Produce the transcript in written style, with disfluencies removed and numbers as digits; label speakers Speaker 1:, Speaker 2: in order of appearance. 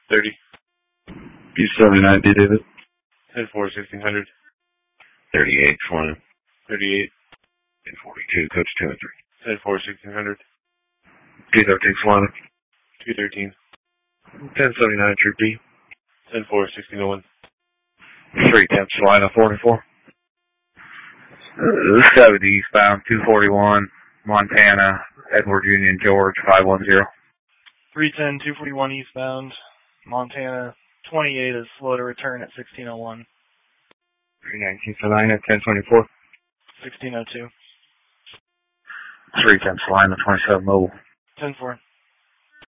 Speaker 1: 30.
Speaker 2: B79, D David.
Speaker 1: 10-4, 1600.
Speaker 2: 38, Solana.
Speaker 1: 38.
Speaker 2: 1042, Coach 2 and 3.
Speaker 1: 10-4, 1600.
Speaker 2: D13, Solana.
Speaker 1: 213.
Speaker 2: 1079, Troop D.
Speaker 1: 10-4, 1601.
Speaker 2: 310, Solana, 44. 70 eastbound, 241, Montana, Edward Union, George, 510.
Speaker 3: 310, 241 eastbound, Montana, 28 is slow to return at 1601.
Speaker 2: 319, Salina, 1024.
Speaker 3: 1602.
Speaker 2: 310, Salina, 27 mobile.
Speaker 3: 10-4.